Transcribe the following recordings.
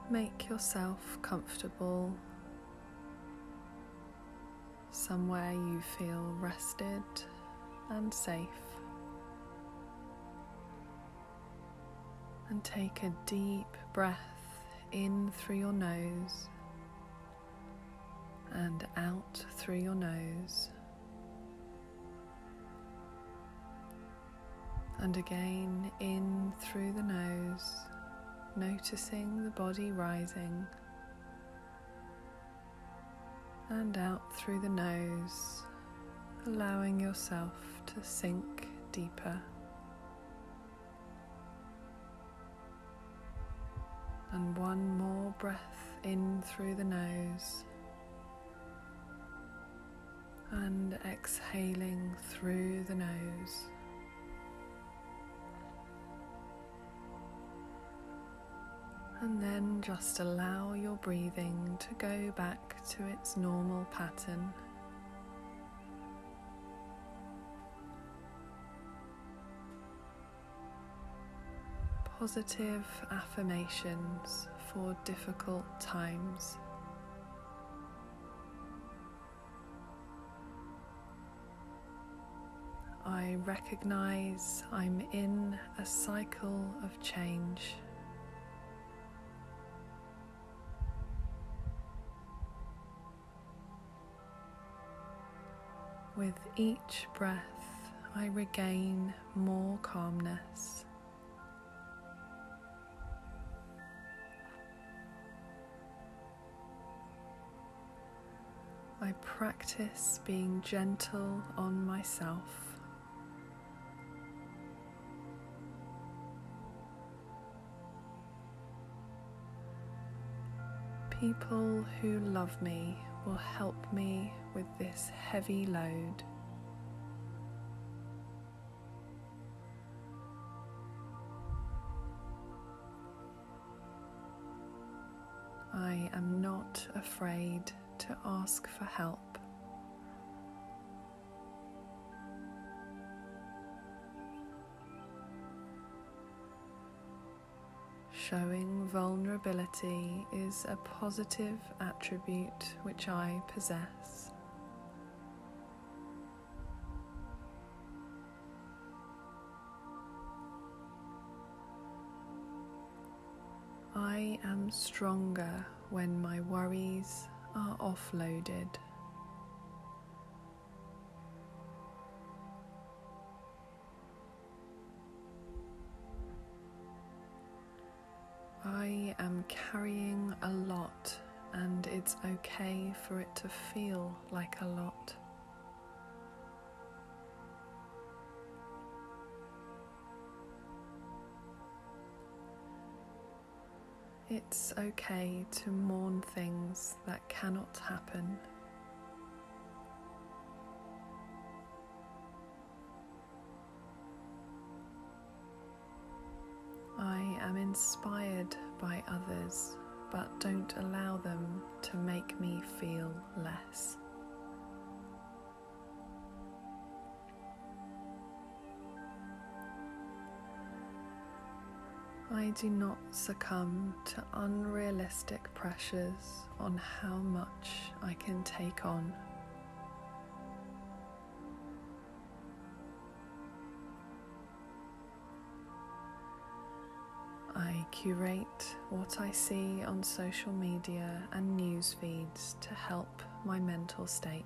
Make yourself comfortable, somewhere you feel rested and safe, and take a deep breath in through your nose and out through your nose, and again in through the nose, noticing the body rising, and out through the nose, allowing yourself to sink deeper. And one more breath in through the nose, and exhaling through the nose. And then just allow your breathing to go back to its normal pattern. Positive affirmations for difficult times. I recognize I'm in a cycle of change. With each breath, I regain more calmness. I practice being gentle on myself. People who love me will help me with this heavy load. I am not afraid to ask for help. Showing vulnerability is a positive attribute which I possess. I am stronger when my worries are offloaded. I am carrying a lot, and it's okay for it to feel like a lot. It's okay to mourn things that cannot happen. I am inspired by others, but don't allow them to make me feel less. I do not succumb to unrealistic pressures on how much I can take on. I curate what I see on social media and news feeds to help my mental state.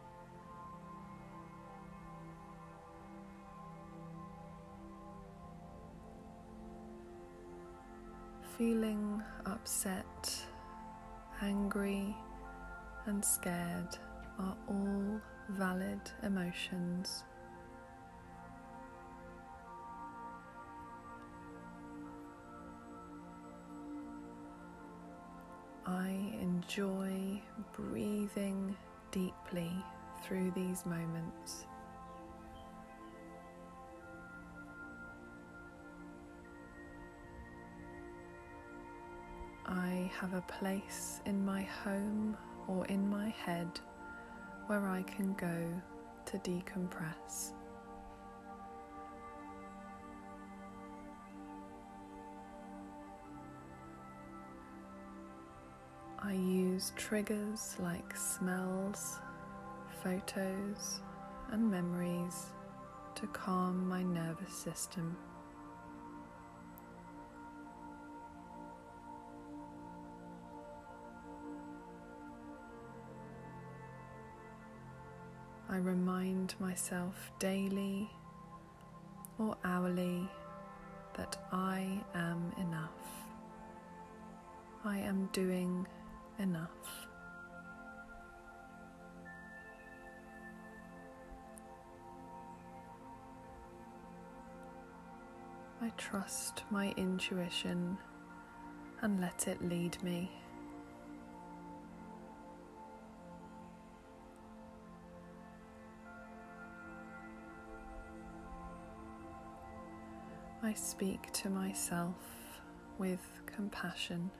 Feeling upset, angry, and scared are all valid emotions. I enjoy breathing deeply through these moments. I have a place in my home or in my head where I can go to decompress. use triggers like smells, photos, and memories to calm my nervous system. I remind myself daily or hourly that I am enough. I am doing enough. I trust my intuition and let it lead me. I speak to myself with compassion.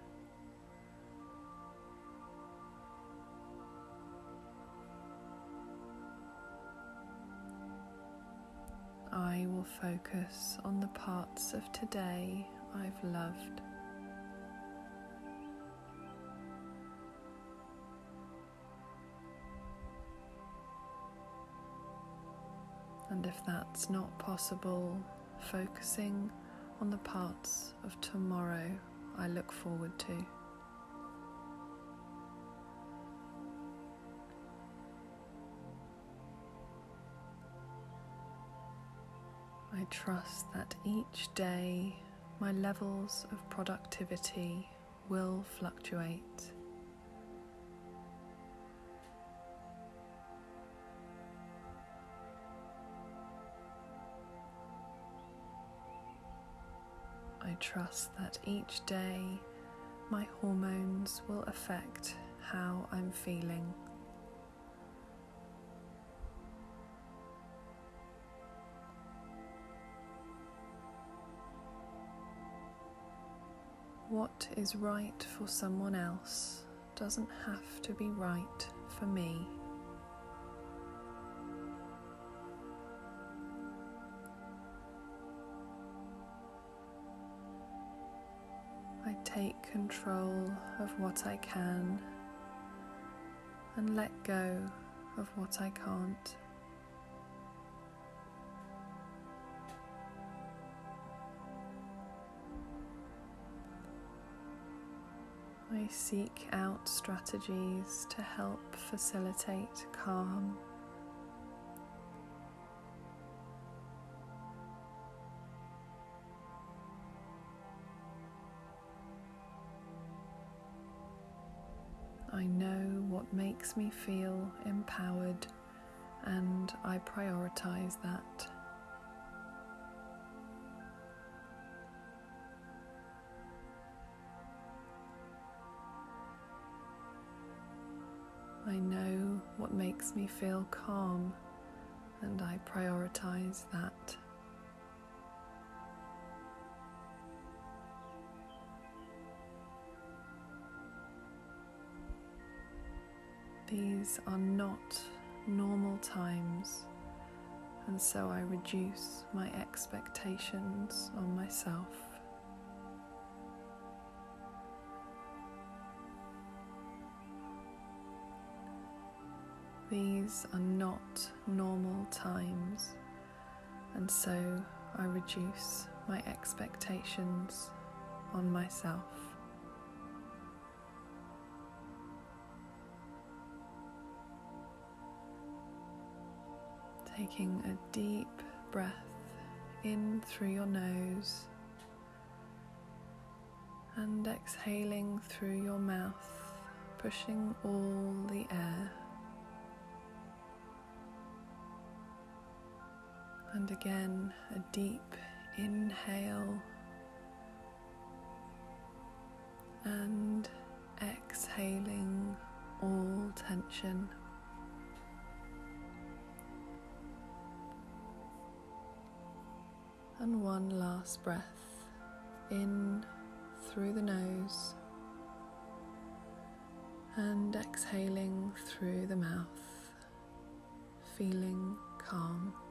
I will focus on the parts of today I've loved. And if that's not possible, focusing on the parts of tomorrow I look forward to. I trust that each day my levels of productivity will fluctuate. I trust that each day my hormones will affect how I'm feeling. What is right for someone else doesn't have to be right for me. I take control of what I can and let go of what I can't. I seek out strategies to help facilitate calm. I know what makes me feel empowered, and I prioritize that. I know what makes me feel calm, and I prioritize that. These are not normal times, and so I reduce my expectations on myself. These are not normal times, and so I reduce my expectations on myself. Taking a deep breath in through your nose and exhaling through your mouth, pushing all the air. And again, a deep inhale and exhaling all tension. And one last breath in through the nose and exhaling through the mouth, feeling calm.